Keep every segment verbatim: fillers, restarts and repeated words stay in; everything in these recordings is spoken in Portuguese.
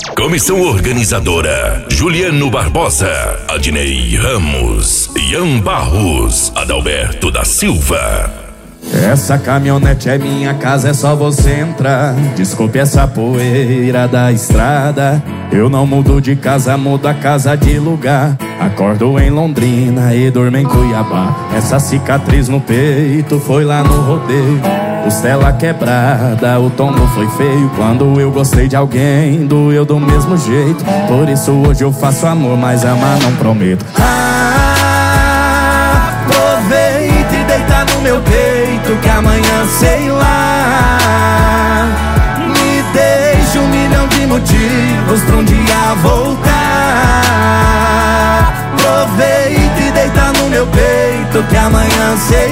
Comissão organizadora: Juliano Barbosa, Adnei Ramos, Ian Barros, Adalberto da Silva. Essa caminhonete é minha casa, é só você entrar. Desculpe essa poeira da estrada. Eu não mudo de casa, mudo a casa de lugar. Acordo em Londrina e durmo em Cuiabá. Essa cicatriz no peito foi lá no rodeio. Costela quebrada, o tombo foi feio. Quando eu gostei de alguém, doeu do mesmo jeito. Por isso hoje eu faço amor, mas amar não prometo. Ah, aproveita e deita no meu peito, que amanhã sei lá me deixa um milhão de motivos pra um dia voltar. Aproveita e deita no meu peito, que amanhã sei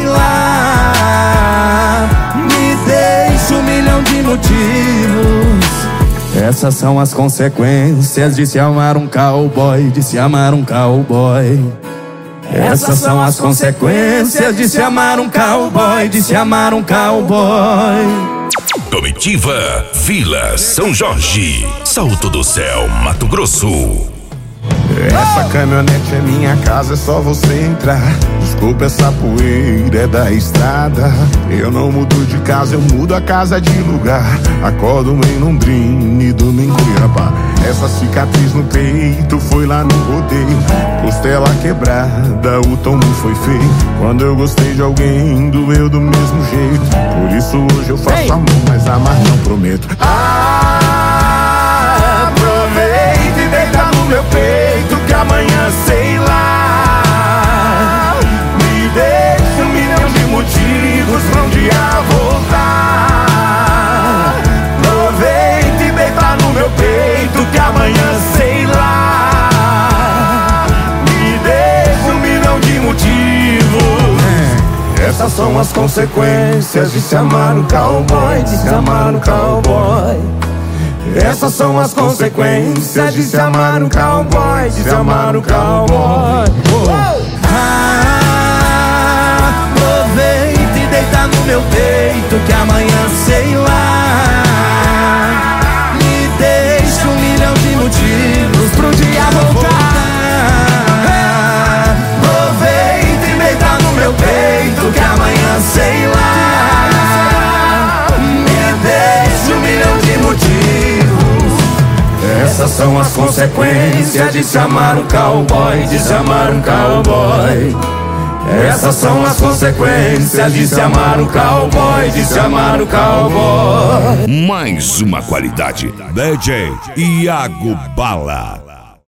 lá me deixa um milhão de motivos. Essas são as consequências de se amar um cowboy, de se amar um cowboy. Essas são as consequências de se amar um cowboy, de se amar um cowboy. Comitiva Vila São Jorge, Salto do Céu, Mato Grosso. Essa caminhonete é minha casa, é só você entrar. Desculpa essa poeira, é da estrada. Eu não mudo de casa, eu mudo a casa de lugar. Acordo em Londrina e durmo em Cuiabá. Essa cicatriz no peito foi lá no rodeio. Costela quebrada, o tombo foi feio. Quando eu gostei de alguém, doeu do mesmo jeito. Por isso hoje eu faço amor, mas amar não prometo. Ah, aproveita e deita no meu peito, que amanhã sei lá me deixa um milhão de motivos pra um dia voltar. Aproveita e deita no meu peito, que amanhã sei lá me deixa um milhão de motivos. Essas são as consequências de se amar um cowboy, de se amar um cowboy. Essas são as consequências de se amar um cowboy, de se amar um cowboy. Ah, aproveita e deita no meu peito, que amanhã sei lá me deixa um milhão de motivos pro dia voltar. Aproveita e deita no meu peito, que amanhã sei lá me deixa um milhão de motivos. Essas são as consequências de se amar um cowboy, de se amar um cowboy. Essas são as consequências de se amar um cowboy, de se amar um cowboy. Mais uma qualidade: D J Iago Bala.